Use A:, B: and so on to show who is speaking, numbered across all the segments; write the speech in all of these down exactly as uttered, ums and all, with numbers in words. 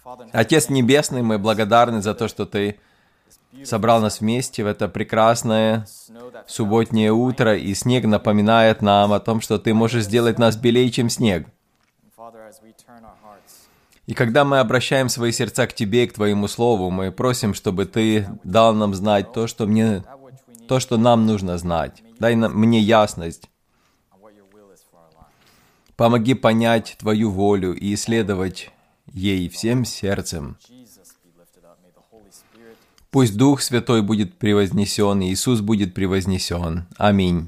A: Отец Небесный, мы благодарны за то, что Ты собрал нас вместе в это прекрасное субботнее утро, и снег напоминает нам о том, что Ты можешь сделать нас белее, чем снег. И когда мы обращаем свои сердца к Тебе и к Твоему Слову, мы просим, чтобы Ты дал нам знать то, что, мне, то, что нам нужно знать. Дай нам, мне ясность. Помоги понять Твою волю и исследовать ей всем сердцем. Пусть Дух Святой будет превознесен, и Иисус будет превознесен. Аминь.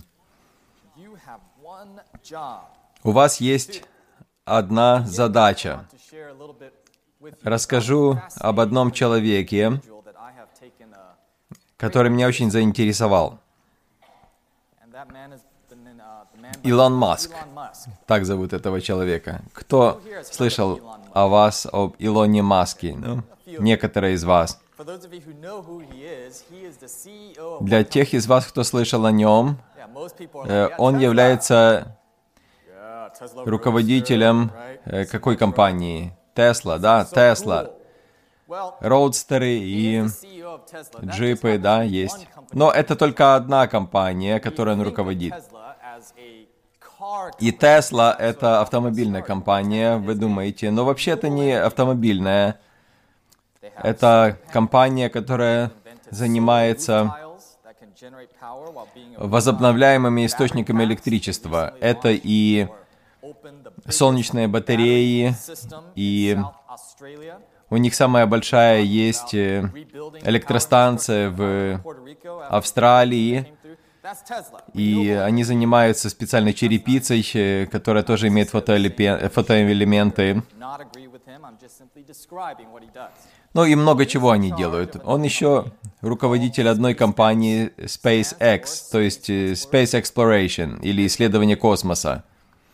A: У вас есть одна задача. Расскажу об одном человеке, который меня очень заинтересовал. Илон Маск. Так зовут этого человека. Кто слышал о вас, об Илоне Маске? Ну, некоторые из вас. Для тех из вас, кто слышал о нем, он является руководителем какой компании? Tesla, да, Tesla. Роудстеры и джипы, да, есть. Но это только одна компания, которой он руководит. И Tesla — это автомобильная компания, вы думаете. Но вообще это не автомобильная. Это компания, которая занимается возобновляемыми источниками электричества. Это и солнечные батареи, и у них самая большая есть электростанция в Австралии, и они занимаются специальной черепицей, которая тоже имеет фотоэлементы. Ну и много чего они делают. Он еще руководитель одной компании SpaceX, то есть Space Exploration, или исследование космоса.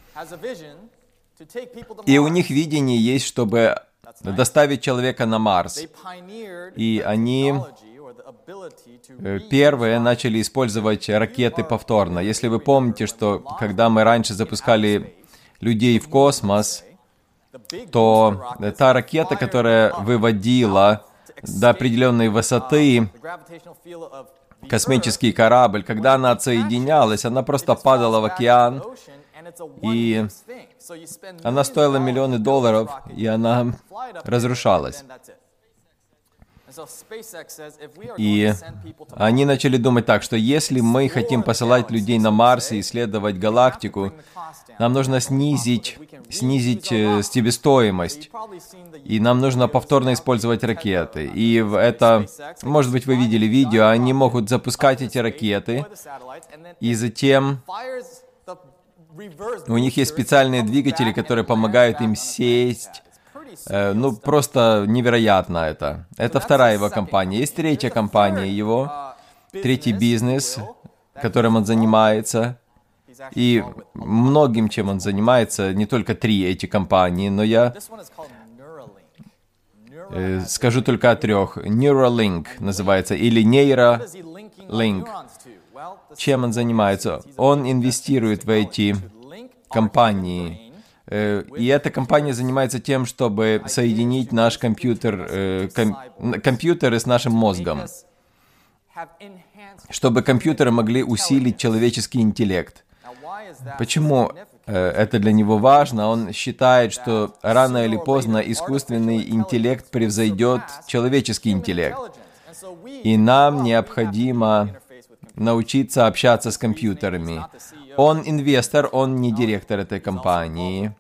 A: И у них видение есть, чтобы доставить человека на Марс. И они первые начали использовать ракеты повторно. Если вы помните, что когда мы раньше запускали людей в космос, то та ракета, которая выводила до определенной высоты космический корабль, когда она отсоединялась, она просто падала в океан, и она стоила миллионы долларов, и она разрушалась. И они начали думать так, что если мы хотим посылать людей на Марс и исследовать галактику, нам нужно снизить, снизить себестоимость, и нам нужно повторно использовать ракеты. И это, может быть, вы видели видео, они могут запускать эти ракеты, и затем у них есть специальные двигатели, которые помогают им сесть. Ну, просто невероятно это. Это вторая его компания. Есть третья компания его, третий бизнес, которым он занимается. И многим, чем он занимается, не только три эти компании, но я э, скажу только о трех. Neuralink называется, или Neuralink. Чем он занимается? Он инвестирует в эти компании. И эта компания занимается тем, чтобы соединить наш компьютер, ком, компьютеры с нашим мозгом, чтобы компьютеры могли усилить человеческий интеллект. Почему это для него важно? Он считает, что рано или поздно искусственный интеллект превзойдет человеческий интеллект. И нам необходимо научиться общаться с компьютерами. Он инвестор, он не директор этой компании.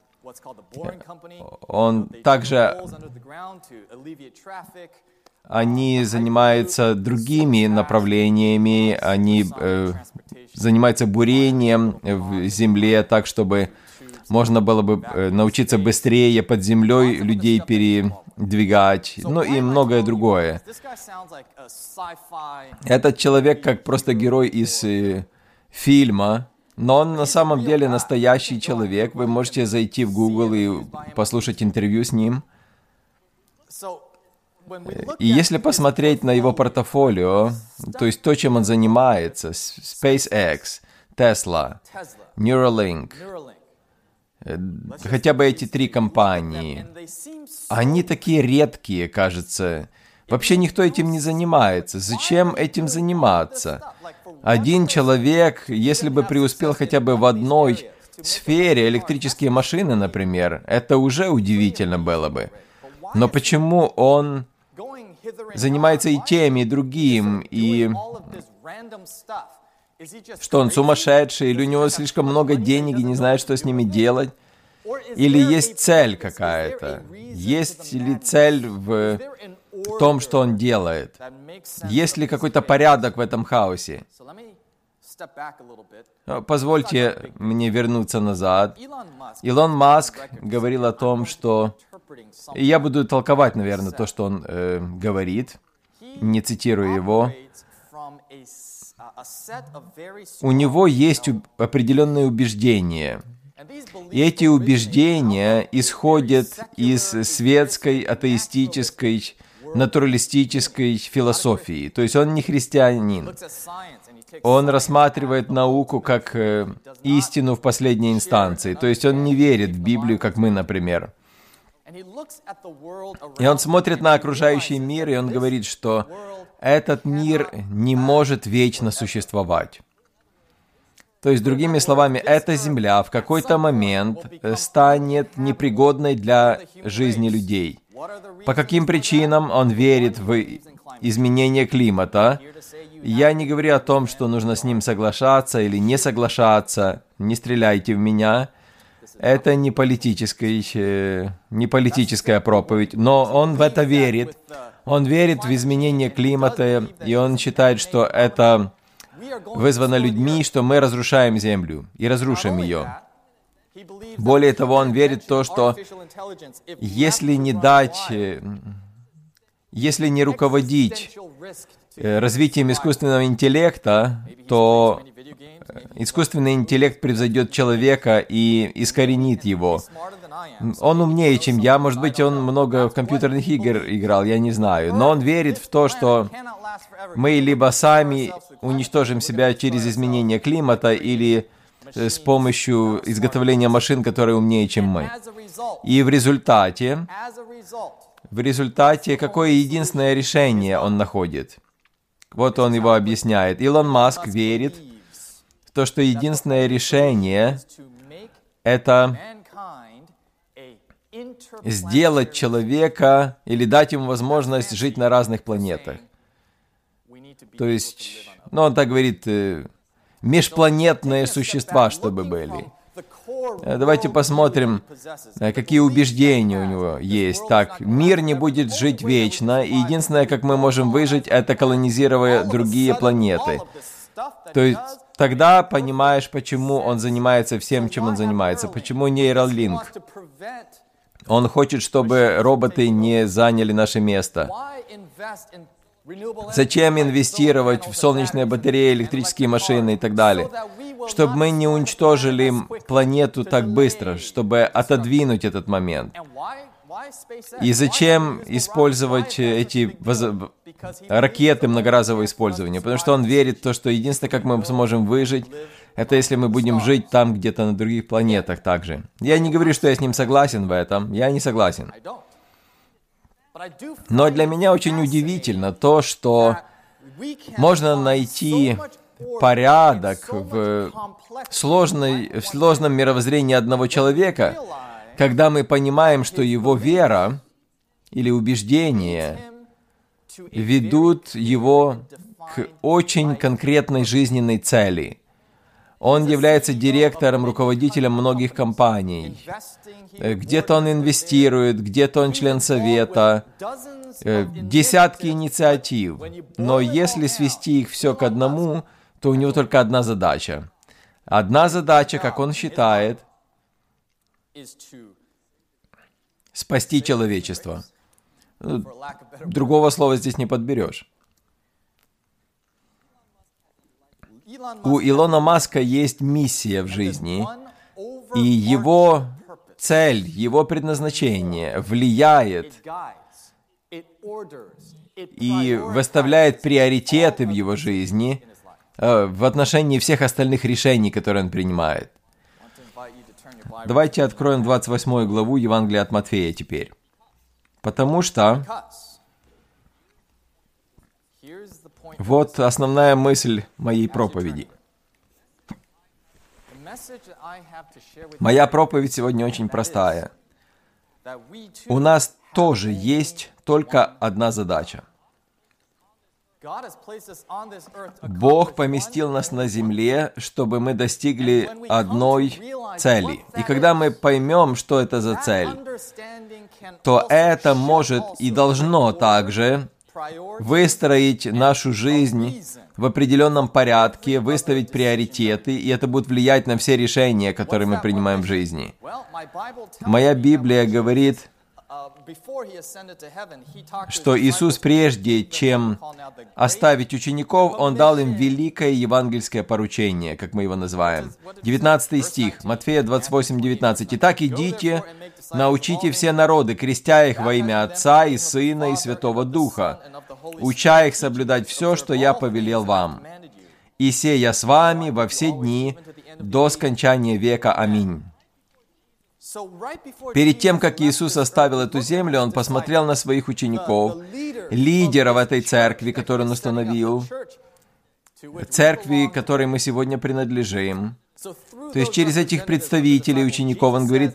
A: Он также... Они занимаются другими направлениями, они э, занимаются бурением в земле, так, чтобы можно было бы э, научиться быстрее под землей людей передвигать, ну и многое другое. Этот человек как просто герой из э, фильма, но он на самом деле настоящий человек. Вы можете зайти в Google и послушать интервью с ним. И если посмотреть на его портфолио, то есть то, чем он занимается, SpaceX, Tesla, Neuralink, хотя бы эти три компании, они такие редкие, кажется. Вообще никто этим не занимается. Зачем этим заниматься? Один человек, если бы преуспел хотя бы в одной сфере, электрические машины, например, это уже удивительно было бы. Но почему он занимается и тем, и другим, и что он сумасшедший, или у него слишком много денег и не знает, что с ними делать? Или есть цель какая-то? Есть ли цель в том, что он делает? Есть ли какой-то порядок в этом хаосе? Позвольте мне вернуться назад. Илон Маск говорил о том, что... И я буду толковать, наверное, то, что он э, говорит, не цитирую его. У него есть определенные убеждения. И эти убеждения исходят из светской, атеистической, натуралистической философии. То есть он не христианин. Он рассматривает науку как э, истину в последней инстанции. То есть он не верит в Библию, как мы, например. И он смотрит на окружающий мир, и он говорит, что этот мир не может вечно существовать. То есть, другими словами, эта земля в какой-то момент станет непригодной для жизни людей. По каким причинам он верит в изменение климата? Я не говорю о том, что нужно с ним соглашаться или не соглашаться. Не стреляйте в меня. Это не политическая, не политическая проповедь, но он в это верит. Он верит в изменение климата, и он считает, что это вызвано людьми, что мы разрушаем Землю и разрушим ее. Более того, он верит в то, что если не дать, если не руководить развитием искусственного интеллекта, то искусственный интеллект превзойдет человека и искоренит его. Он умнее, чем я. Может быть, он много в компьютерных игр играл, я не знаю. Но он верит в то, что мы либо сами уничтожим себя через изменение климата, или с помощью изготовления машин, которые умнее, чем мы. И в результате, в результате, какое единственное решение он находит? Вот он его объясняет. Илон Маск верит в то, что единственное решение — это сделать человека или дать ему возможность жить на разных планетах. То есть, ну, он так говорит, межпланетные существа, чтобы были. Давайте посмотрим, какие убеждения у него есть. Так, мир не будет жить вечно, и единственное, как мы можем выжить, это колонизируя другие планеты. То есть, тогда понимаешь, почему он занимается всем, чем он занимается. Почему нейролинк? Он хочет, чтобы роботы не заняли наше место. Зачем инвестировать в солнечные батареи, электрические машины и так далее? Чтобы мы не уничтожили планету так быстро, чтобы отодвинуть этот момент. И зачем использовать эти воз... ракеты многоразового использования? Потому что он верит в то, что единственное, как мы сможем выжить, это если мы будем жить там, где-то на других планетах также. Я не говорю, что я с ним согласен в этом. Я не согласен. Но для меня очень удивительно то, что можно найти порядок в, сложной, в сложном мировоззрении одного человека, когда мы понимаем, что его вера или убеждения ведут его к очень конкретной жизненной цели. Он является директором, руководителем многих компаний. Где-то он инвестирует, где-то он член совета, десятки инициатив. Но если свести их все к одному, то у него только одна задача. Одна задача, как он считает, спасти человечество. Другого слова здесь не подберешь. У Илона Маска есть миссия в жизни, и его цель, его предназначение влияет и выставляет приоритеты в его жизни э, в отношении всех остальных решений, которые он принимает. Давайте откроем двадцать восьмую главу Евангелия от Матфея теперь. Потому что вот основная мысль моей проповеди. Моя проповедь сегодня очень простая. У нас тоже есть только одна задача. Бог поместил нас на земле, чтобы мы достигли одной цели. И когда мы поймем, что это за цель, то это может и должно также выстроить нашу жизнь в определенном порядке, выставить приоритеты, и это будет влиять на все решения, которые мы принимаем в жизни. Моя Библия говорит, что Иисус, прежде чем оставить учеников, Он дал им великое евангельское поручение, как мы его называем. девятнадцатый стих, Матфея двадцать восемь девятнадцать. «Итак, идите, научите все народы, крестя их во имя Отца и Сына и Святого Духа, уча их соблюдать все, что я повелел вам. И сея с вами во все дни до скончания века. Аминь». Перед тем, как Иисус оставил эту землю, Он посмотрел на своих учеников, лидеров этой церкви, которую Он установил, церкви, которой мы сегодня принадлежим. То есть через этих представителей учеников Он говорит: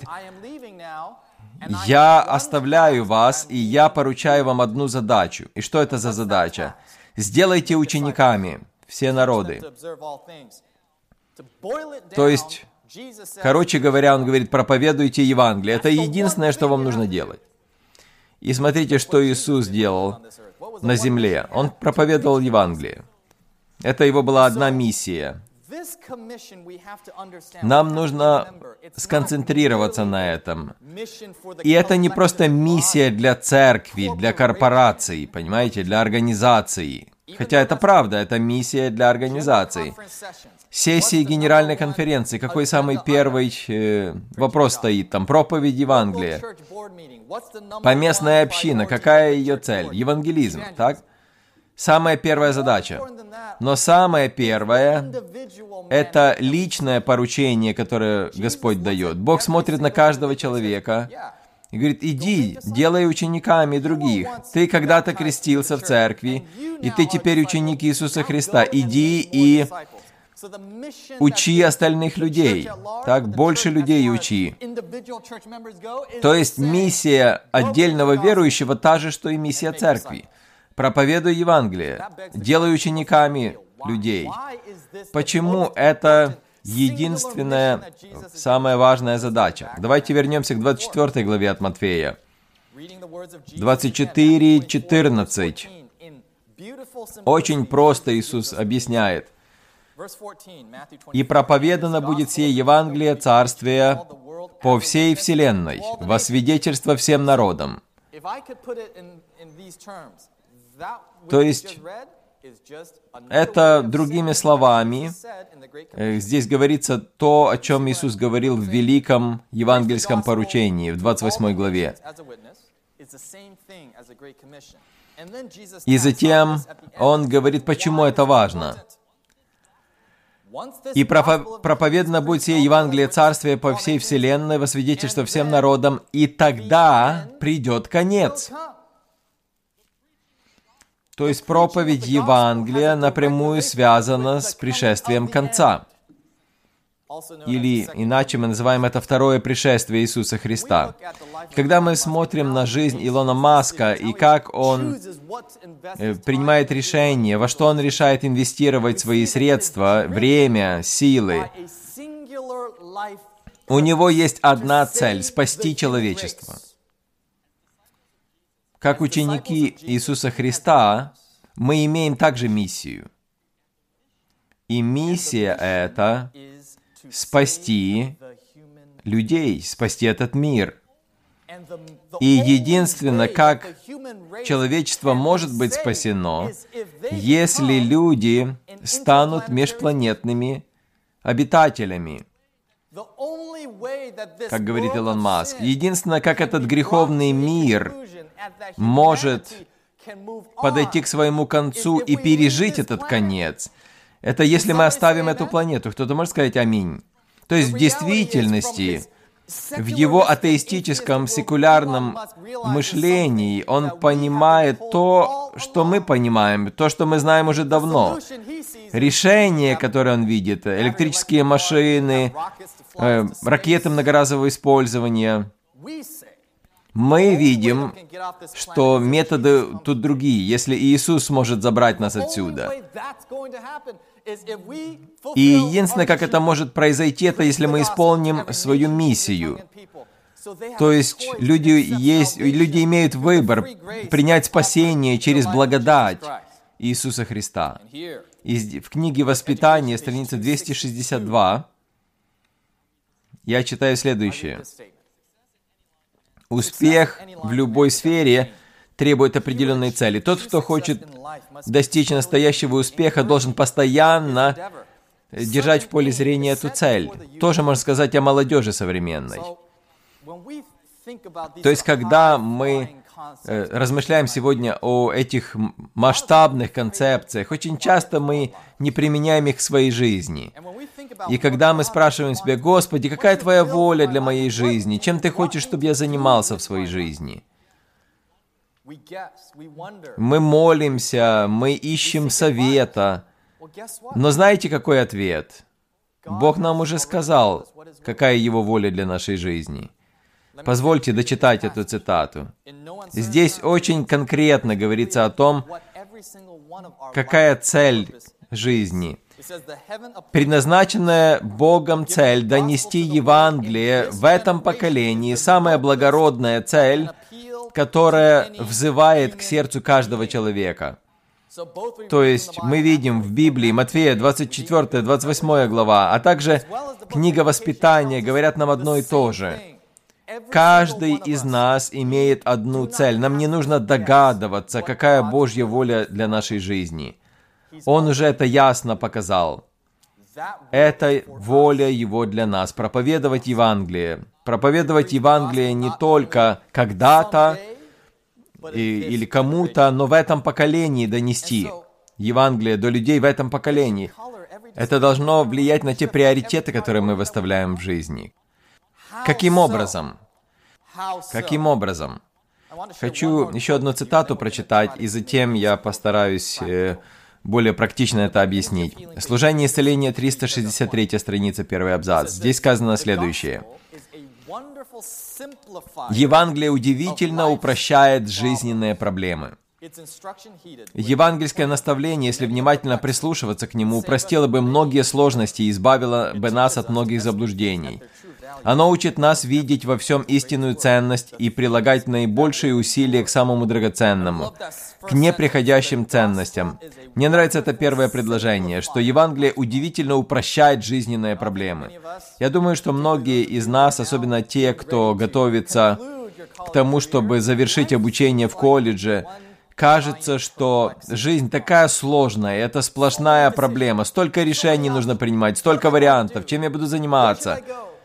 A: «Я оставляю вас, и я поручаю вам одну задачу». И что это за задача? «Сделайте учениками все народы». То есть, короче говоря, Он говорит: проповедуйте Евангелие. Это единственное, что вам нужно делать. И смотрите, что Иисус делал на земле. Он проповедовал Евангелие. Это Его была одна миссия. Нам нужно сконцентрироваться на этом. И это не просто миссия для церкви, для корпораций, понимаете, для организаций. Хотя это правда, это миссия для организаций. Сессии Генеральной конференции. Какой самый первый э, вопрос стоит там? Проповедь Евангелия. Поместная община. Какая ее цель? Евангелизм, так? Самая первая задача. Но самое первое — это личное поручение, которое Господь дает. Бог смотрит на каждого человека и говорит: иди, делай учениками других. Ты когда-то крестился в церкви, и ты теперь ученик Иисуса Христа. Иди и учи остальных людей. Так, больше людей учи. То есть миссия отдельного верующего та же, что и миссия церкви. Проповедуй Евангелие, делай учениками людей. Почему это единственная, самая важная задача? Давайте вернемся к двадцать четвёртой главе от Матфея. двадцать четыре четырнадцать. Очень просто Иисус объясняет. «И проповедано будет сие Евангелие Царствия по всей вселенной, во свидетельство всем народам». То есть, это, другими словами, здесь говорится то, о чем Иисус говорил в великом евангельском поручении, в двадцать восьмой главе. И затем Он говорит, почему это важно. «И проповедано будет сие Евангелие Царствия по всей вселенной, во свидетельство всем народам, и тогда придет конец». То есть проповедь Евангелия напрямую связана с пришествием конца. Или, иначе мы называем это второе пришествие Иисуса Христа. Когда мы смотрим на жизнь Илона Маска и как он принимает решения, во что он решает инвестировать свои средства, время, силы, у него есть одна цель — спасти человечество. Как ученики Иисуса Христа, мы имеем также миссию. И миссия эта — спасти людей, спасти этот мир. И единственное, как человечество может быть спасено, если люди станут межпланетными обитателями. Как говорит Илон Маск, единственное, как этот греховный мир может подойти к своему концу и пережить этот конец, это если мы оставим эту планету. Кто-то может сказать «Аминь». То есть в действительности в его атеистическом, секулярном мышлении он понимает то, что мы понимаем, то, что мы знаем уже давно. Решение, которое он видит, электрические машины, э, ракеты многоразового использования. Мы видим, что методы тут другие, если Иисус сможет забрать нас отсюда. И единственное, как это может произойти, это если мы исполним свою миссию. То есть люди, есть, люди имеют выбор принять спасение через благодать Иисуса Христа. И в книге «Воспитание», страница двести шестьдесят два, я читаю следующее. Успех в любой сфере требует определенной цели. Тот, кто хочет достичь настоящего успеха, должен постоянно держать в поле зрения эту цель. Тоже можно сказать о молодежи современной. То есть, когда мы э, размышляем сегодня о этих масштабных концепциях, очень часто мы не применяем их в своей жизни. И когда мы спрашиваем себя: «Господи, какая Твоя воля для моей жизни? Чем Ты хочешь, чтобы я занимался в своей жизни?» Мы молимся, мы ищем совета. Но знаете, какой ответ? Бог нам уже сказал, какая Его воля для нашей жизни. Позвольте дочитать эту цитату. Здесь очень конкретно говорится о том, какая цель жизни. Предназначенная Богом цель донести Евангелие в этом поколении, самая благородная цель, которая взывает к сердцу каждого человека. То есть мы видим в Библии, Матфея двадцать четвёртая двадцать восьмая глава, а также книга «Воспитание» говорят нам одно и то же. Каждый из нас имеет одну цель. Нам не нужно догадываться, какая Божья воля для нашей жизни. Он уже это ясно показал. Это воля Его для нас. Проповедовать Евангелие. Проповедовать Евангелие не только когда-то и, или кому-то, но в этом поколении донести Евангелие до людей в этом поколении. Это должно влиять на те приоритеты, которые мы выставляем в жизни. Каким образом? Каким образом? Хочу еще одну цитату прочитать, и затем я постараюсь э, более практично это объяснить. Служение исцеления, триста шестьдесят третья страница, первый абзац. Здесь сказано следующее. Евангелие удивительно упрощает жизненные проблемы. Евангельское наставление, если внимательно прислушиваться к нему, упростило бы многие сложности и избавило бы нас от многих заблуждений. Оно учит нас видеть во всем истинную ценность и прилагать наибольшие усилия к самому драгоценному, к неприходящим ценностям. Мне нравится это первое предложение, что Евангелие удивительно упрощает жизненные проблемы. Я думаю, что многие из нас, особенно те, кто готовится к тому, чтобы завершить обучение в колледже, кажется, что жизнь такая сложная, это сплошная проблема, столько решений нужно принимать, столько вариантов, чем я буду заниматься,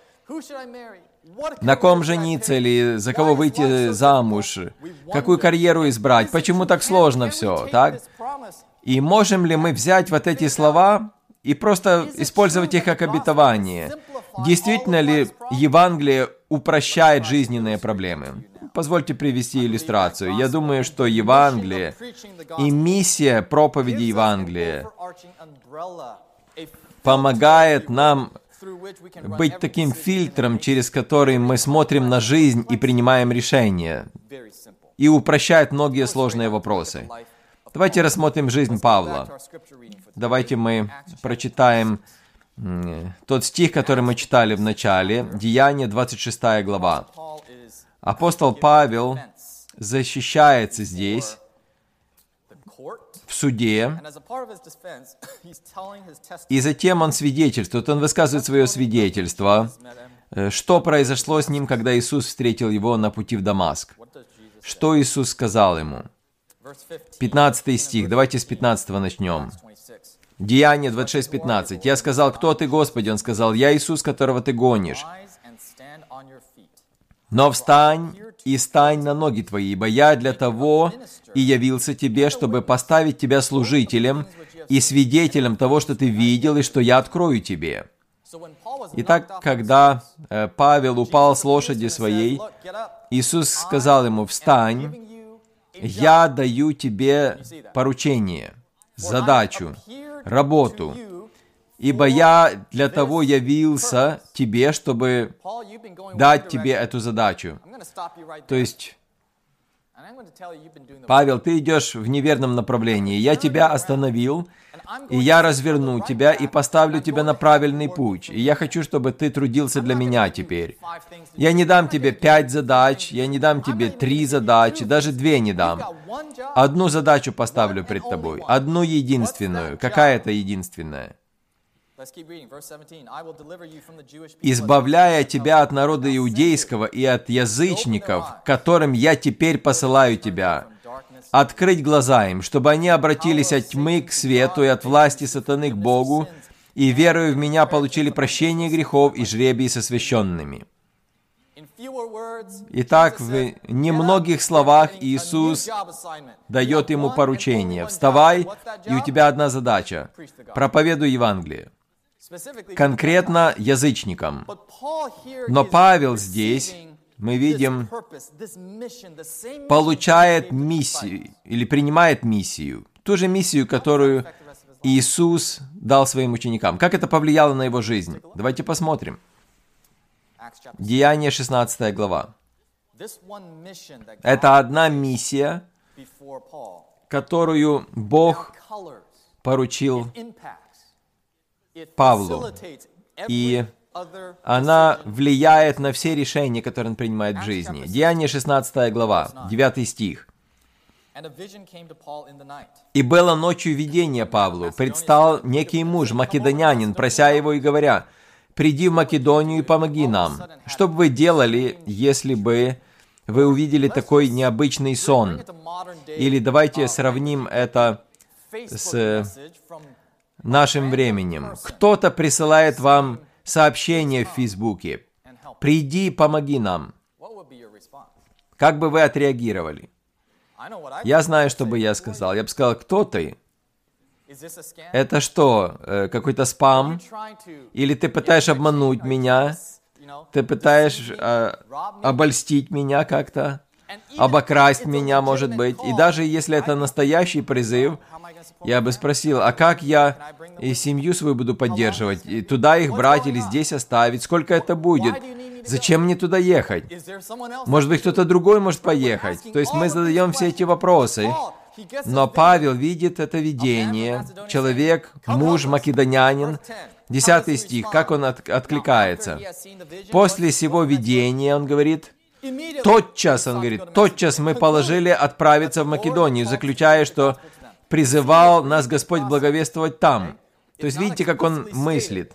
A: на ком жениться или за кого выйти замуж, какую карьеру избрать, почему так сложно все, так? И можем ли мы взять вот эти слова и просто использовать их как обетование? Действительно ли Евангелие упрощает жизненные проблемы? Позвольте привести иллюстрацию. Я думаю, что Евангелие и миссия проповеди Евангелия помогает нам быть таким фильтром, через который мы смотрим на жизнь и принимаем решения, и упрощает многие сложные вопросы. Давайте рассмотрим жизнь Павла. Давайте мы прочитаем тот стих, который мы читали в начале, Деяния, двадцать шестая глава. Апостол Павел защищается здесь, в суде, и затем он свидетельствует, он высказывает свое свидетельство, что произошло с ним, когда Иисус встретил его на пути в Дамаск. Что Иисус сказал ему? пятнадцатый стих, давайте с пятнадцатого начнем. Деяние двадцать шесть пятнадцать. «Я сказал, кто ты, Господи?» Он сказал, «Я Иисус, которого ты гонишь. Но встань и стань на ноги твои, ибо я для того и явился тебе, чтобы поставить тебя служителем и свидетелем того, что ты видел и что я открою тебе». Итак, когда э, Павел упал с лошади своей, Иисус сказал ему: «Встань, я даю тебе поручение, задачу, работу, ибо я для того явился тебе, чтобы дать тебе эту задачу». То есть, Павел, ты идешь в неверном направлении. Я тебя остановил, и я разверну тебя и поставлю тебя на правильный путь. И я хочу, чтобы ты трудился для меня теперь. Я не дам тебе пять задач, я не дам тебе три задачи, даже две не дам. Одну задачу поставлю пред тобой, одну единственную. Какая это единственная? «Избавляя тебя от народа иудейского и от язычников, которым я теперь посылаю тебя, открыть глаза им, чтобы они обратились от тьмы к свету и от власти сатаны к Богу, и, веруя в меня, получили прощение грехов и жребий с освященными». Итак, в немногих словах Иисус дает ему поручение: «Вставай, и у тебя одна задача – проповедуй Евангелие». Конкретно язычникам. Но Павел здесь, мы видим, получает миссию, или принимает миссию, ту же миссию, которую Иисус дал своим ученикам. Как это повлияло на его жизнь? Давайте посмотрим. Деяния, шестнадцатая глава. Это одна миссия, которую Бог поручил Павлу, и она влияет на все решения, которые он принимает в жизни. Деяния, шестнадцатая глава, девятый стих. «И было ночью видение Павлу. Предстал некий муж, македонянин, прося его и говоря: приди в Македонию и помоги нам. Что бы вы делали, если бы вы увидели такой необычный сон?» Или давайте сравним это с нашим временем. Кто-то присылает вам сообщение в Фейсбуке: «Приди, помоги нам». Как бы вы отреагировали? Я знаю, что бы я сказал. Я бы сказал: «Кто ты? Это что, какой-то спам? Или ты пытаешься обмануть меня? Ты пытаешься э, обольстить меня как-то? Обокрасть меня, может быть?» И даже если это настоящий призыв, я бы спросил: а как я и семью свою буду поддерживать? И туда их брать или здесь оставить? Сколько это будет? Зачем мне туда ехать? Может быть, кто-то другой может поехать? То есть мы задаем все эти вопросы. Но Павел видит это видение. Человек, муж, македонянин. Десятый стих, как он от, откликается. «После сего видения», он говорит, тотчас, он говорит, тотчас мы положили отправиться в Македонию, заключая, что призывал нас Господь благовествовать там. То есть видите, как он мыслит.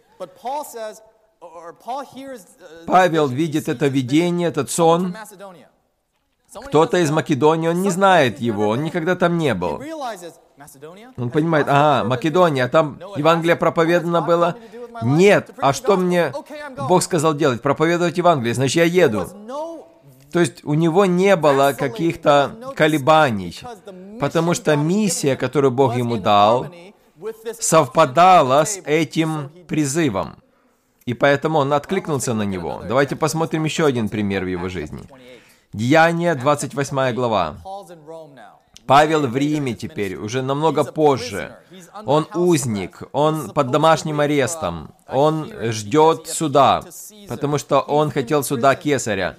A: Павел видит это видение, этот сон. Кто-то из Македонии, он не знает его, он никогда там не был. Он понимает: ага, Македония, там Евангелие проповедано было? Нет. А что мне Бог сказал делать? Проповедовать Евангелие, значит, я еду. То есть у него не было каких-то колебаний, потому что миссия, которую Бог ему дал, совпадала с этим призывом. И поэтому он откликнулся на него. Давайте посмотрим еще один пример в его жизни. Деяния, двадцать восьмая глава. Павел в Риме теперь, уже намного позже. Он узник, он под домашним арестом, он ждет суда, потому что он хотел суда Кесаря.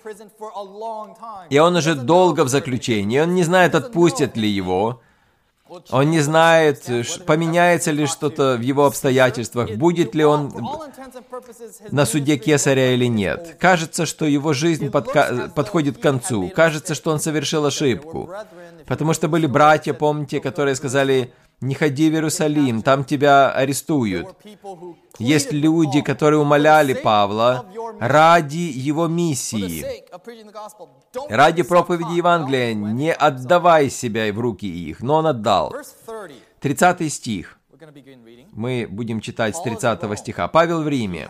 A: И он уже долго в заключении, он не знает, отпустят ли его. Он не знает, поменяется ли что-то в его обстоятельствах, будет ли он на суде Кесаря или нет. Кажется, что его жизнь подка- подходит к концу. Кажется, что он совершил ошибку. Потому что были братья, помните, которые сказали: «Не ходи в Иерусалим, там тебя арестуют». Есть люди, которые умоляли Павла ради его миссии, ради проповеди Евангелия, не отдавай себя в руки их, но он отдал. тридцатый стих. Мы будем читать с тридцатого стиха. Павел в Риме.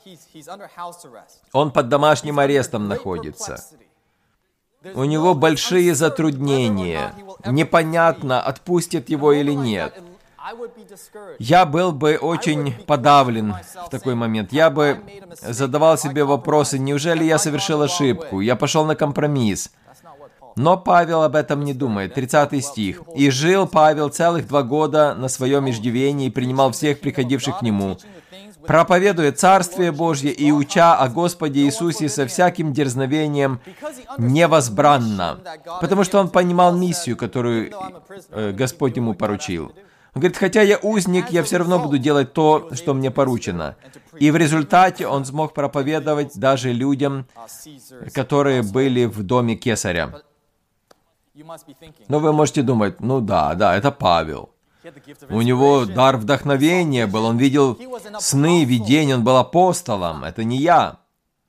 A: Он под домашним арестом находится. У него большие затруднения. Непонятно, отпустят его или нет. я был бы очень подавлен в такой момент. Я бы задавал себе вопросы, неужели я совершил ошибку? Я пошел на компромисс. Но Павел об этом не думает. тридцатый стих. «И жил Павел целых два года на своем иждивении и принимал всех приходивших к нему, проповедуя Царствие Божье и уча о Господе Иисусе со всяким дерзновением невозбранно». Потому что он понимал миссию, которую э, Господь ему поручил. Он говорит, хотя я узник, я все равно буду делать то, что мне поручено. И в результате он смог проповедовать даже людям, которые были в доме Кесаря. Но вы можете думать, ну да, да, это Павел. У него дар вдохновения был, он видел сны, видения, он был апостолом. Это не я.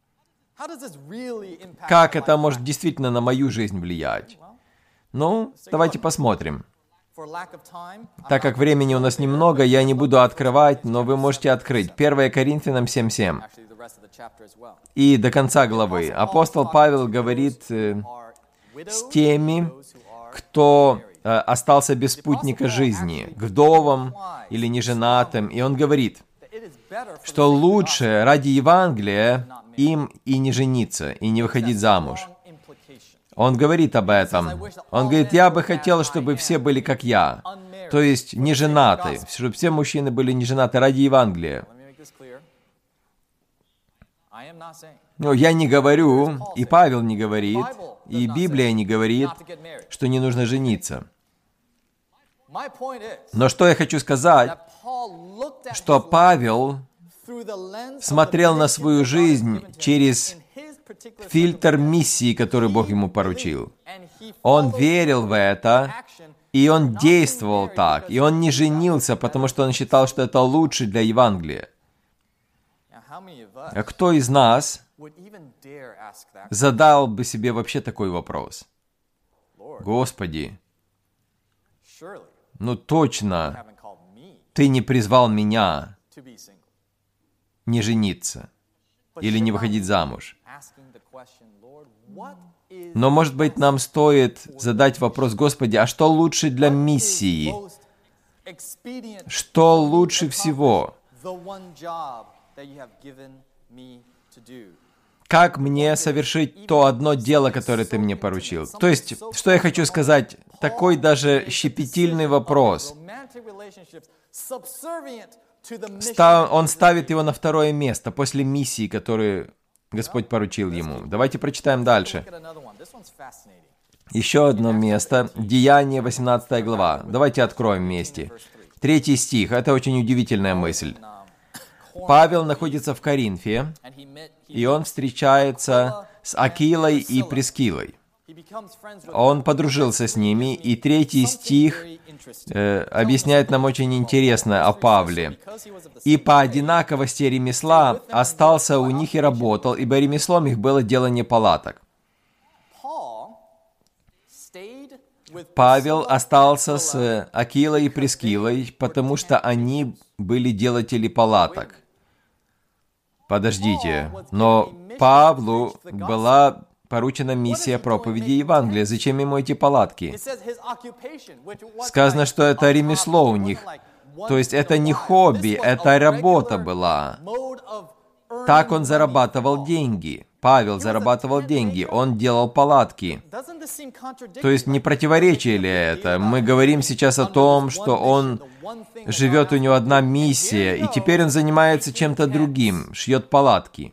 A: Как это может действительно на мою жизнь влиять? Ну, давайте посмотрим. Так как времени у нас немного, я не буду открывать, но вы можете открыть. первое Коринфянам семь семь. И до конца главы. Апостол Павел говорит э, с теми, кто э, остался без спутника жизни, к вдовам или неженатым. И он говорит, что лучше ради Евангелия им и не жениться, и не выходить замуж. Он говорит об этом. Он говорит, я бы хотел, чтобы все были как я. То есть не женаты, чтобы все мужчины были не женаты ради Евангелия. Но я не говорю, и Павел не говорит, и Библия не говорит, что не нужно жениться. Но что я хочу сказать, что Павел смотрел на свою жизнь через фильтр миссии, который Бог ему поручил. Он верил в это, и он действовал так. И он не женился, потому что он считал, что это лучше для Евангелия. А кто из нас задал бы себе вообще такой вопрос? Господи, ну точно, Ты не призвал меня не жениться или не выходить замуж. Но, может быть, нам стоит задать вопрос, Господи, а что лучше для миссии? Что лучше всего? Как мне совершить то одно дело, которое Ты мне поручил? То есть, что я хочу сказать, такой даже щепетильный вопрос. Он ставит его на второе место после миссии, которую Господь поручил ему. Давайте прочитаем дальше. Еще одно место. Деяние, восемнадцатая глава. Давайте откроем вместе. Третий стих. Это очень удивительная мысль. Павел находится в Коринфе, и он встречается с Акилой и Прискилой. Он подружился с ними, и третий стих э, объясняет нам очень интересно о Павле. «И по одинаковости ремесла остался у них и работал, ибо ремеслом их было делание палаток». Павел остался с Акилой и Прискилой, потому что они были делатели палаток. Подождите, но Павлу была поручена миссия проповеди Евангелия. Зачем ему эти палатки? Сказано, что это ремесло у них. То есть это не хобби, это работа была. Так он зарабатывал деньги. Павел зарабатывал деньги, он делал палатки. То есть не противоречие ли это? Мы говорим сейчас о том, что он живет, у него одна миссия, и теперь он занимается чем-то другим, шьет палатки.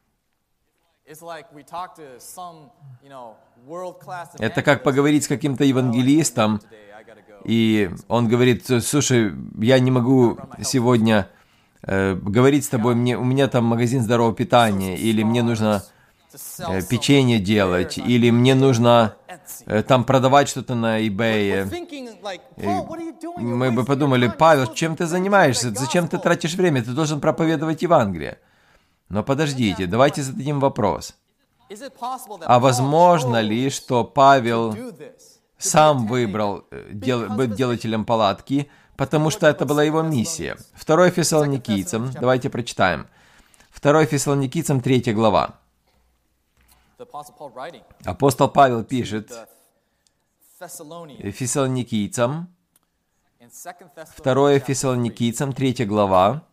A: Это как поговорить с каким-то евангелистом, и он говорит, слушай, я не могу сегодня э, говорить с тобой, мне, у меня там магазин здорового питания, или мне нужно э, печенье делать, или мне нужно э, там продавать что-то на eBay. И мы бы подумали, Павел, чем ты занимаешься, зачем ты тратишь время, ты должен проповедовать Евангелие. Но подождите, давайте зададим вопрос. А возможно ли, что Павел сам выбрал дел, быть делателем палатки, потому что это была его миссия? Второе Фессалоникийцам, давайте прочитаем. Второе Фессалоникийцам, третья глава. Апостол Павел пишет Фессалоникийцам, Второе Фессалоникийцам, третья глава,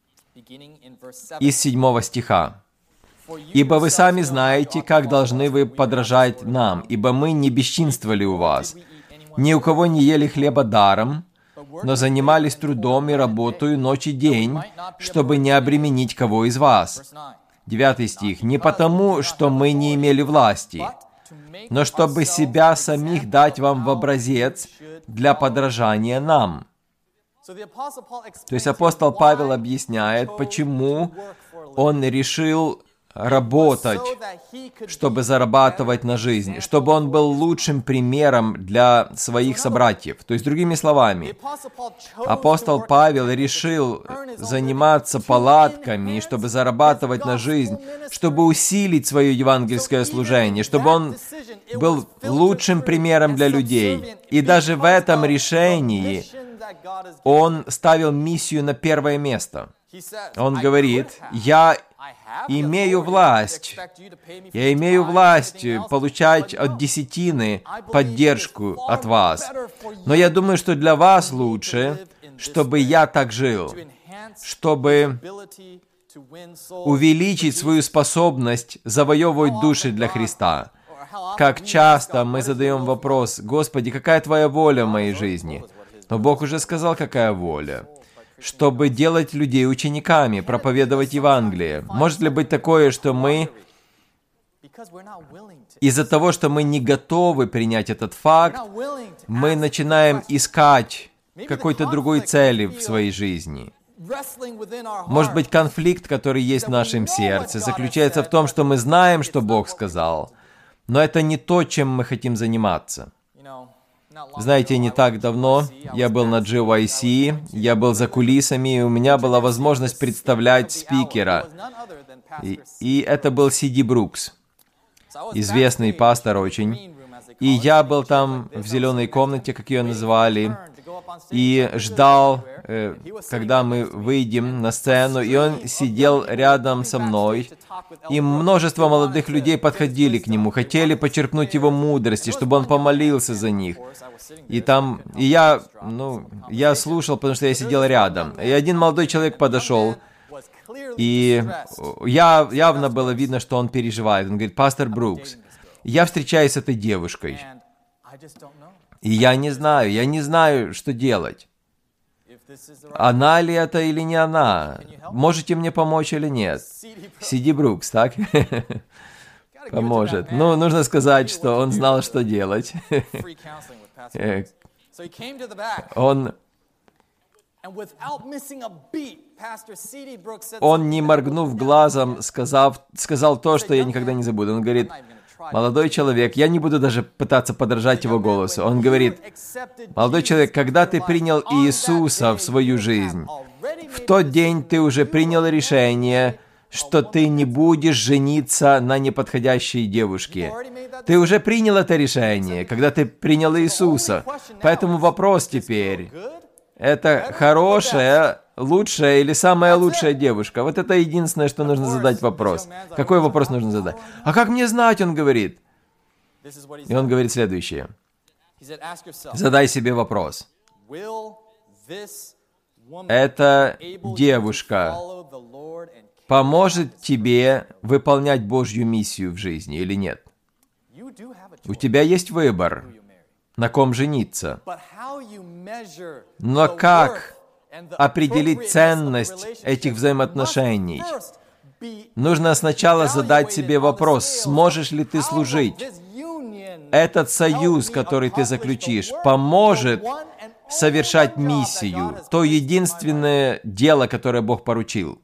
A: из седьмого стиха. «Ибо вы сами знаете, как должны вы подражать нам, ибо мы не бесчинствовали у вас, ни у кого не ели хлеба даром, но занимались трудом и работою ночь и день, чтобы не обременить кого из вас». Девятый стих. «Не потому, что мы не имели власти, но чтобы себя самих дать вам в образец для подражания нам». То есть апостол Павел объясняет, почему он решил работать, чтобы зарабатывать на жизнь, чтобы он был лучшим примером для своих собратьев. То есть, другими словами, апостол Павел решил заниматься палатками, чтобы зарабатывать на жизнь, чтобы усилить свое евангельское служение, чтобы он был лучшим примером для людей. И даже в этом решении он ставил миссию на первое место. Он говорит: «Я имею власть, я имею власть получать от десятины поддержку от вас. Но я думаю, что для вас лучше, чтобы я так жил, чтобы увеличить свою способность завоевывать души для Христа». Как часто мы задаем вопрос: «Господи, какая Твоя воля в моей жизни?» Но Бог уже сказал, какая воля. Чтобы делать людей учениками, проповедовать Евангелие. Может ли быть такое, что мы, из-за того, что мы не готовы принять этот факт, мы начинаем искать какой-то другой цели в своей жизни? Может быть, конфликт, который есть в нашем сердце, заключается в том, что мы знаем, что Бог сказал, но это не то, чем мы хотим заниматься. Знаете, не так давно я был на джи уай си, я был за кулисами, и у меня была возможность представлять спикера. И, и это был Си Ди Брукс, известный пастор очень. И я был там в зеленой комнате, как ее называли, и ждал, э, когда мы выйдем на сцену, и он сидел рядом со мной, и множество молодых людей подходили к нему, хотели почерпнуть его мудрости, чтобы он помолился за них. И там, и я, ну, я слушал, потому что я сидел рядом. И один молодой человек подошел, и я, явно было видно, что он переживает. Он говорит: «Пастор Брукс, я встречаюсь с этой девушкой, и я не знаю, я не знаю, что делать. Она ли это или не она? Можете мне помочь или нет?» Си Ди Брукс, так? Поможет. Ну, нужно сказать, что он знал, что делать. Он... Он, не моргнув глазом, сказав, сказал то, что я никогда не забуду. Он говорит: «Молодой человек», я не буду даже пытаться подражать его голосу. Он говорит: «Молодой человек, когда ты принял Иисуса в свою жизнь, в тот день ты уже принял решение, что ты не будешь жениться на неподходящей девушке. Ты уже принял это решение, когда ты принял Иисуса. Поэтому вопрос теперь: это хорошая, лучшая или самая лучшая девушка?» Вот это единственное, что нужно задать вопрос. Какой вопрос нужно задать? «А как мне знать?» он говорит. И он говорит следующее. Задай себе вопрос. Эта девушка поможет тебе выполнять Божью миссию в жизни или нет? У тебя есть выбор, на ком жениться. Но как определить ценность этих взаимоотношений? Нужно сначала задать себе вопрос: сможешь ли ты служить? Этот союз, который ты заключишь, поможет совершать миссию, то единственное дело, которое Бог поручил.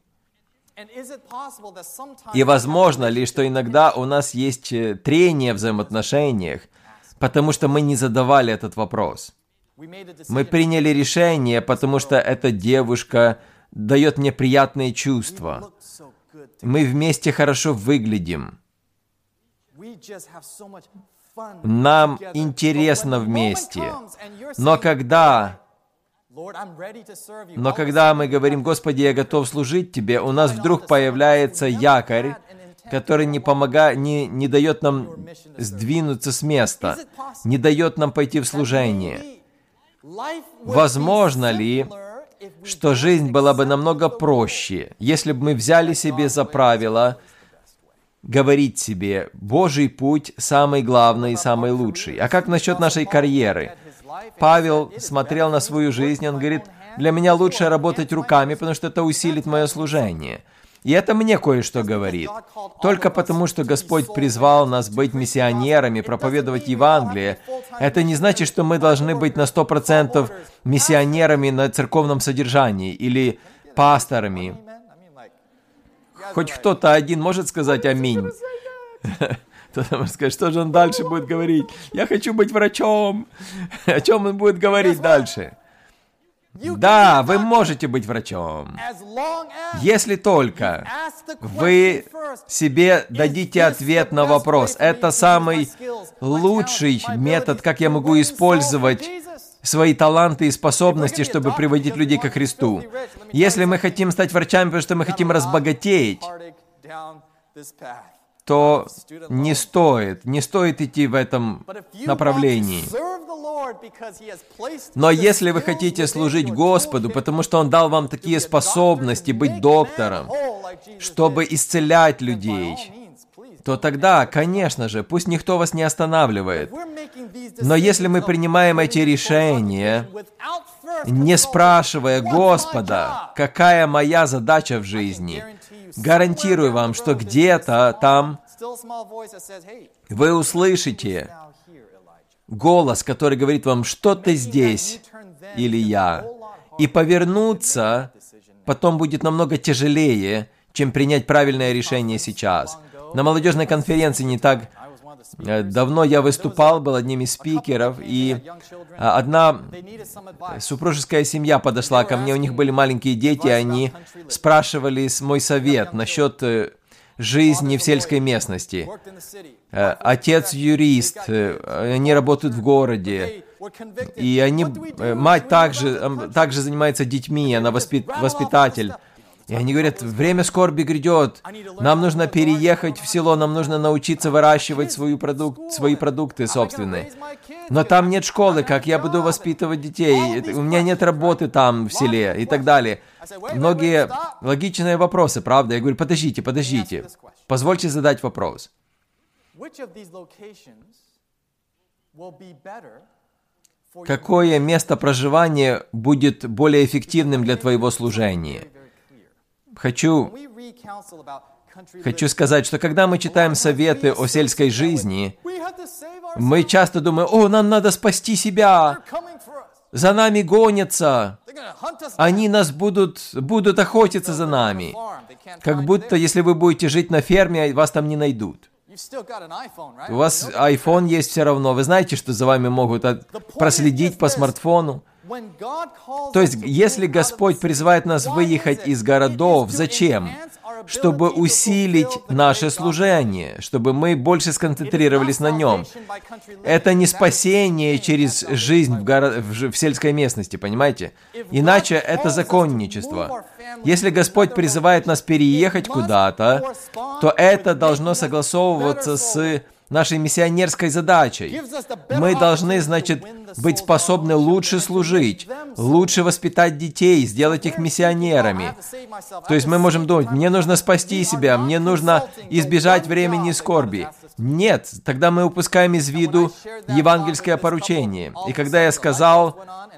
A: И возможно ли, что иногда у нас есть трение в взаимоотношениях, потому что мы не задавали этот вопрос. Мы приняли решение, потому что эта девушка дает мне приятные чувства. Мы вместе хорошо выглядим. Нам интересно вместе. Но когда... Но когда мы говорим: «Господи, я готов служить Тебе», у нас вдруг появляется якорь, который не помогает, не, не дает нам сдвинуться с места, не дает нам пойти в служение. Возможно ли, что жизнь была бы намного проще, если бы мы взяли себе за правило говорить себе: Божий путь самый главный и самый лучший. А как насчет нашей карьеры? Павел смотрел на свою жизнь, он говорит: для меня лучше работать руками, потому что это усилит мое служение. И это мне кое-что говорит. Только потому, что Господь призвал нас быть миссионерами, проповедовать Евангелие, это не значит, что мы должны быть на сто процентов миссионерами на церковном содержании или пасторами. Хоть кто-то один может сказать «Аминь». Кто-то может сказать, что же он дальше будет говорить? Я хочу быть врачом. О чем он будет говорить дальше? Да, вы можете быть врачом, если только вы себе дадите ответ на вопрос. Это самый лучший метод, как я могу использовать свои таланты и способности, чтобы приводить людей ко Христу. Если мы хотим стать врачами, потому что мы хотим разбогатеть, то не стоит, не стоит идти в этом направлении. Но если вы хотите служить Господу, потому что Он дал вам такие способности быть доктором, чтобы исцелять людей, то тогда, конечно же, пусть никто вас не останавливает. Но если мы принимаем эти решения, не спрашивая Господа, какая моя задача в жизни, гарантирую вам, что где-то там вы услышите голос, который говорит вам: что ты здесь, или я. И повернуться потом будет намного тяжелее, чем принять правильное решение сейчас. На молодежной конференции не так давно я выступал, был одним из спикеров, и одна супружеская семья подошла ко мне, у них были маленькие дети, и они спрашивали мой совет насчет жизни в сельской местности. Отец юрист, они работают в городе, и они, мать также, также занимается детьми, она воспит, воспитатель. И они говорят: время скорби грядет, нам нужно переехать в село, нам нужно научиться выращивать свою продук... свои продукты собственные. Но там нет школы, как я буду воспитывать детей? У меня нет работы там, в селе, и так далее. Многие логичные вопросы, правда? Я говорю: подождите, подождите, позвольте задать вопрос. Какое место проживания будет более эффективным для твоего служения? Хочу, хочу сказать, что когда мы читаем советы о сельской жизни, мы часто думаем: о, нам надо спасти себя, за нами гонятся, они нас будут, будут охотиться за нами. Как будто, если вы будете жить на ферме, вас там не найдут. У вас iPhone есть все равно, вы знаете, что за вами могут проследить по смартфону. То есть, если Господь призывает нас выехать из городов, зачем? Чтобы усилить наше служение, чтобы мы больше сконцентрировались на нем. Это не спасение через жизнь в, горо... в сельской местности, понимаете? Иначе это законничество. Если Господь призывает нас переехать куда-то, то это должно согласовываться с нашей миссионерской задачей. Мы должны, значит, быть способны лучше служить, лучше воспитать детей, сделать их миссионерами. То есть мы можем думать: мне нужно спасти себя, мне нужно избежать времени скорби. Нет, тогда мы упускаем из виду евангельское поручение. И когда я сказал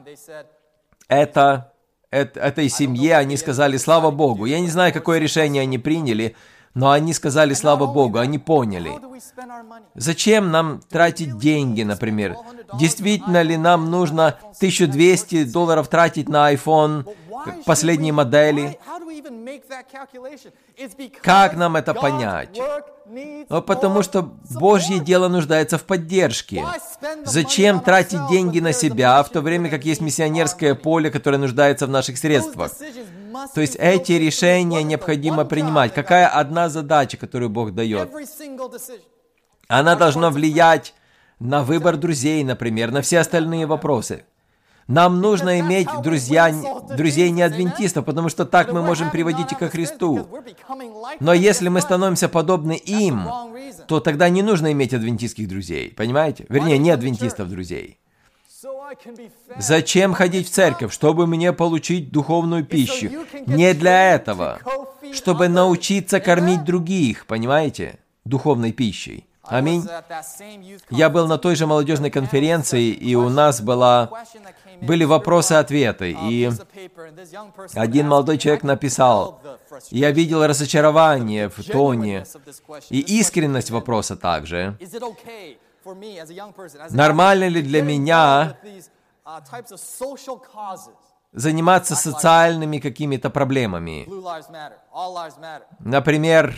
A: это, это этой семье, они сказали: слава Богу. Я не знаю, какое решение они приняли, но они сказали: слава Богу, они поняли. Зачем нам тратить деньги, например? Действительно ли нам нужно тысячу двести долларов тратить на iPhone последней модели? Как нам это понять? Ну, потому что Божье дело нуждается в поддержке. Зачем тратить деньги на себя, в то время как есть миссионерское поле, которое нуждается в наших средствах? То есть эти решения необходимо принимать. Какая одна задача, которую Бог дает? Она должна влиять на выбор друзей, например, на все остальные вопросы. Нам нужно иметь друзья, друзей не адвентистов, потому что так мы можем приводить их ко Христу. Но если мы становимся подобны им, то тогда не нужно иметь адвентистских друзей, понимаете? Вернее, не адвентистов друзей. Зачем ходить в церковь? Чтобы мне получить духовную пищу. Не для этого. Чтобы научиться кормить других, понимаете? Духовной пищей. Аминь. Я был на той же молодежной конференции, и у нас была, были вопросы-ответы. И один молодой человек написал: «Я видел разочарование в тоне и искренность вопроса также. Нормально ли для меня заниматься социальными какими-то проблемами? Например,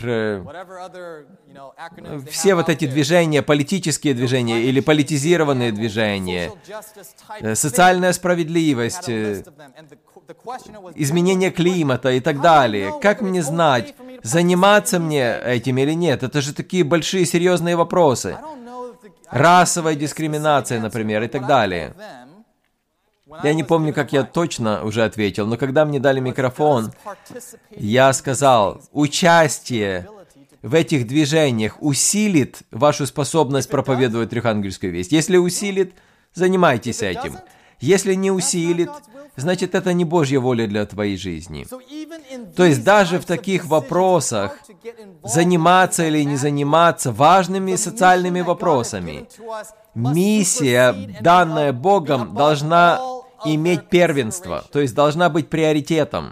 A: все вот эти движения, политические движения или политизированные движения, социальная справедливость, изменение климата и так далее. Как мне знать, заниматься мне этим или нет? Это же такие большие серьезные вопросы. Расовая дискриминация, например, и так далее». Я не помню, как я точно уже ответил, но когда мне дали микрофон, я сказал: участие в этих движениях усилит вашу способность проповедовать трехангельскую весть. Если усилит, занимайтесь этим. Если не усилит, значит, это не Божья воля для твоей жизни. То есть даже в таких вопросах, заниматься или не заниматься важными социальными вопросами, миссия, данная Богом, должна иметь первенство, то есть должна быть приоритетом.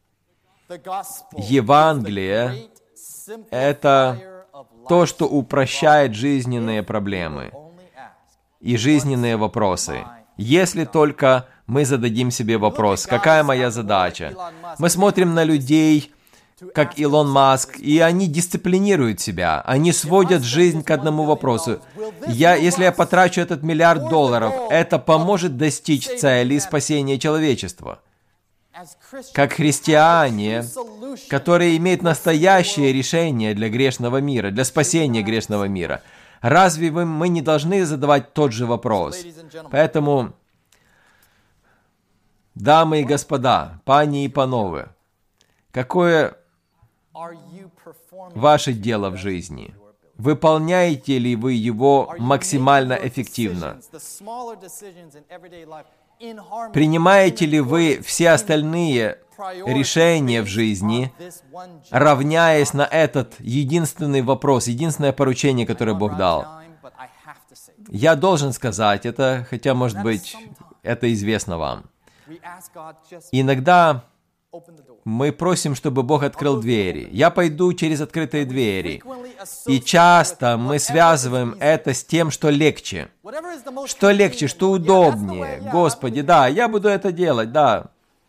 A: Евангелие — это то, что упрощает жизненные проблемы и жизненные вопросы. Если только мы зададим себе вопрос: какая моя задача? Мы смотрим на людей, как Илон Маск, и они дисциплинируют себя. Они сводят жизнь к одному вопросу. Я, если я потрачу этот миллиард долларов, это поможет достичь цели спасения человечества. Как христиане, которые имеют настоящее решение для грешного мира, для спасения грешного мира, разве мы не должны задавать тот же вопрос? Поэтому, дамы и господа, пани и панове, какое ваше дело в жизни? Выполняете ли вы его максимально эффективно? Принимаете ли вы все остальные решения в жизни, равняясь на этот единственный вопрос, единственное поручение, которое Бог дал? Я должен сказать это, хотя, может быть, это известно вам. Иногда мы просим, чтобы Бог открыл двери. Я пойду через открытые двери. И часто мы связываем это с тем, что легче. Что легче, что удобнее. Господи, да, я буду это делать, да.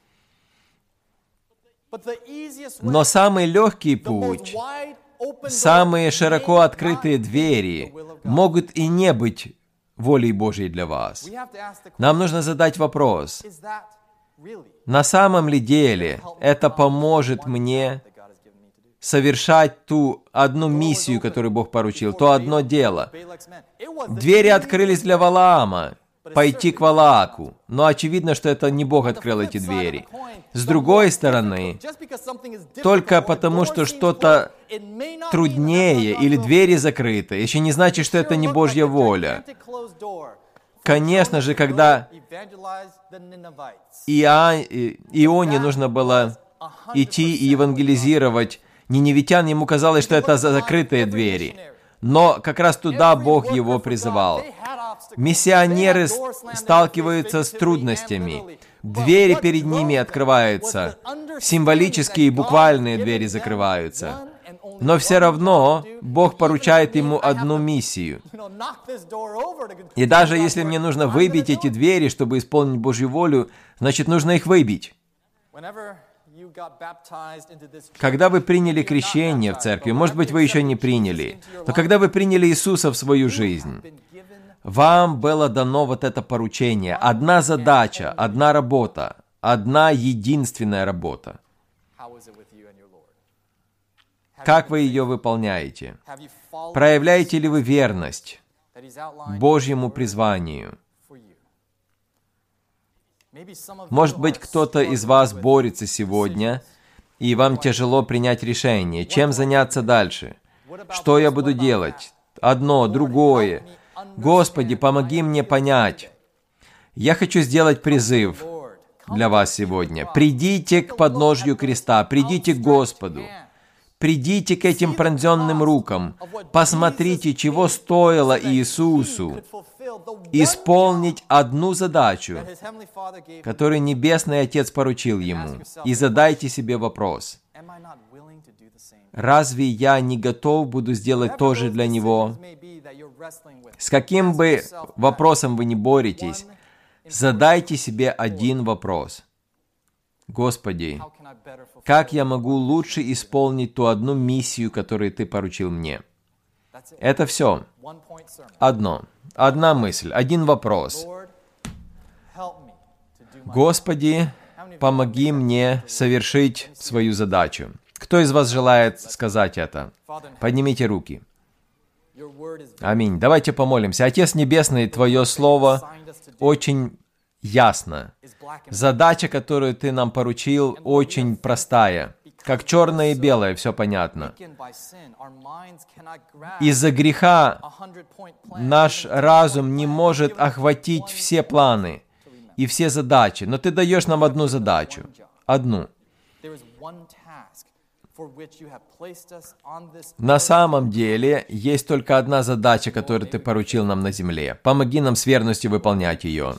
A: Но самый легкий путь, самые широко открытые двери могут и не быть волей Божьей для вас. Нам нужно задать вопрос: на самом ли деле это поможет мне совершать ту одну миссию, которую Бог поручил, то одно дело? Двери открылись для Валаама, пойти к Валааку, но очевидно, что это не Бог открыл эти двери. С другой стороны, только потому, что что-то труднее или двери закрыты, еще не значит, что это не Божья воля. Конечно же, когда Ионе нужно было идти и евангелизировать ниневитян, ему казалось, что это закрытые двери. Но как раз туда Бог его призывал. Миссионеры сталкиваются с трудностями. Двери перед ними открываются. Символические и буквальные двери закрываются. Но все равно Бог поручает ему одну миссию. И даже если мне нужно выбить эти двери, чтобы исполнить Божью волю, значит, нужно их выбить. Когда вы приняли крещение в церкви, может быть, вы еще не приняли, но когда вы приняли Иисуса в свою жизнь, вам было дано вот это поручение. Одна задача, одна работа, одна единственная работа. Как вы ее выполняете? Проявляете ли вы верность Божьему призванию? Может быть, кто-то из вас борется сегодня, и вам тяжело принять решение, чем заняться дальше. Что я буду делать? Одно, другое. Господи, помоги мне понять. Я хочу сделать призыв для вас сегодня. Придите к подножью креста, придите к Господу. Придите к этим пронзенным рукам. Посмотрите, чего стоило Иисусу исполнить одну задачу, которую Небесный Отец поручил Ему. И задайте себе вопрос: разве я не готов буду сделать то же для Него? С каким бы вопросом вы ни боретесь, задайте себе один вопрос. Господи, как я могу лучше исполнить ту одну миссию, которую Ты поручил мне? Это все. Одно. Одна мысль, один вопрос. Господи, помоги мне совершить свою задачу. Кто из вас желает сказать это? Поднимите руки. Аминь. Давайте помолимся. Отец Небесный, Твое Слово очень ясно. Задача, которую Ты нам поручил, очень простая. Как черное и белое, все понятно. Из-за греха наш разум не может охватить все планы и все задачи, но Ты даешь нам одну задачу. Одну. На самом деле, есть только одна задача, которую Ты поручил нам на земле. Помоги нам с верностью выполнять ее.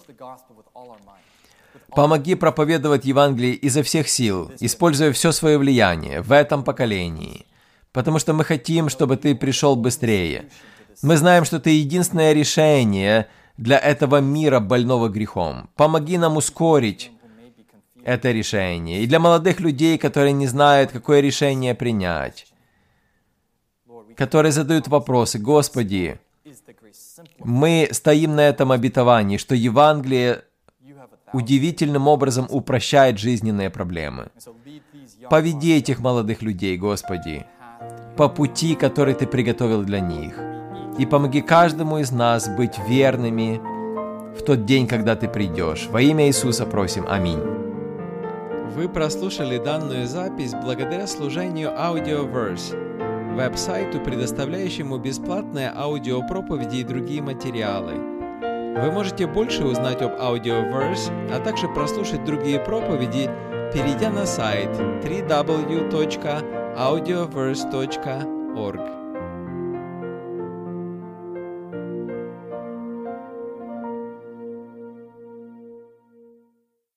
A: Помоги проповедовать Евангелие изо всех сил, используя все свое влияние в этом поколении. Потому что мы хотим, чтобы Ты пришел быстрее. Мы знаем, что Ты единственное решение для этого мира, больного грехом. Помоги нам ускорить это решение. И для молодых людей, которые не знают, какое решение принять, которые задают вопросы: Господи, мы стоим на этом обетовании, что Евангелие удивительным образом упрощает жизненные проблемы. Поведи этих молодых людей, Господи, по пути, который Ты приготовил для них. И помоги каждому из нас быть верными в тот день, когда Ты придешь. Во имя Иисуса просим. Аминь. Вы прослушали данную запись благодаря служению Audioverse, веб-сайту, предоставляющему бесплатные аудиопроповеди и другие материалы. Вы можете больше узнать об Audioverse, а также прослушать другие проповеди, перейдя на сайт дабл ю дабл ю дабл ю точка аудиоверс точка орг.